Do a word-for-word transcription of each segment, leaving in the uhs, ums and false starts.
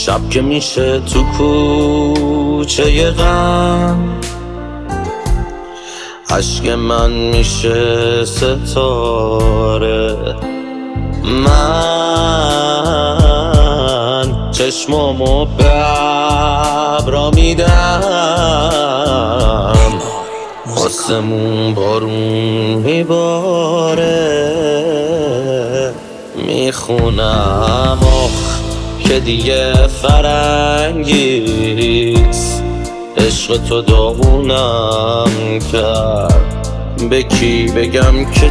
شب که میشه تو کوچه غم، اشک من میشه ستاره. من چشمامو به ابرا میدم، آسمون بارون میباره. میخونم آخ که دیگه فرنگیست، عشق تو داغونم کرد. به کی بگم که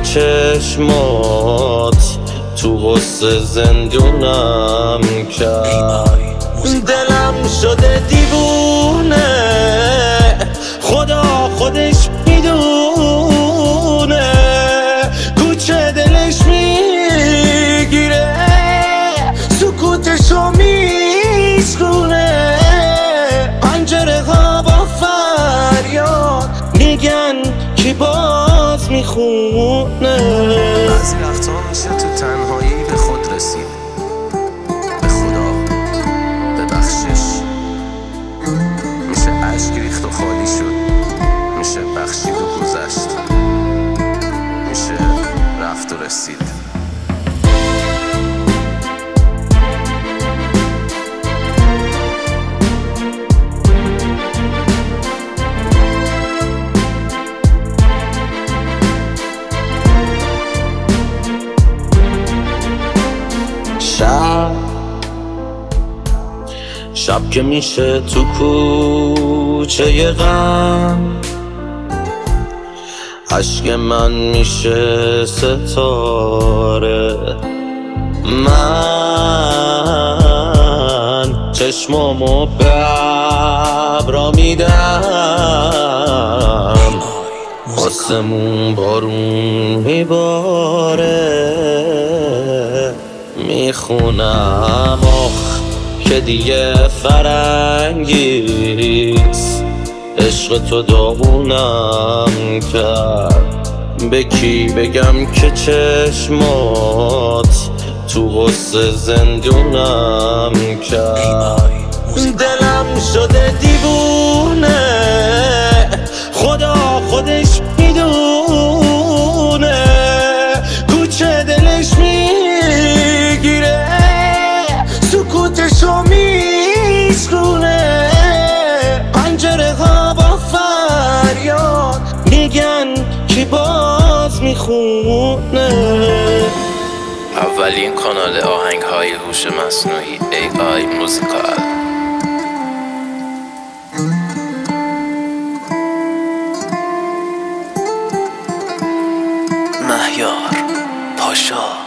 چشمات تو غصه زندونم کرد. دلم شده دیوونه، خدا خودش میدونه. کوچه دلش میگیره، سکوتشو میشکونه. پنجره ها با فریاد میگن کی باز میخونه. بعضی وقتا میشه تو تنهایی به خود رسید، به خدا ببخشش. میشه عشق ریخت و خالی شد، میشه بخشید و گذشت، میشه رفت و رسید. شب شب که میشه تو کوچه غم، اشک من میشه ستاره. من چشمامو به ابرا میدم، آسمون بارون میباره. میخونم آخ که دیگه فرنگیست، عشق تو داغونم کرد. به کی بگم که چشمات تو غصه زندونم کرد. دلم شده دیوونه، خدا خودش میدونه. کوچه دلش میگیره، سکوتشو میشکونه. پنجره ها با فریاد میگن کی باز میخونه. اولین کانال آهنگ های هوش مصنوعی ای آی موزیکال. مهیار پاشا.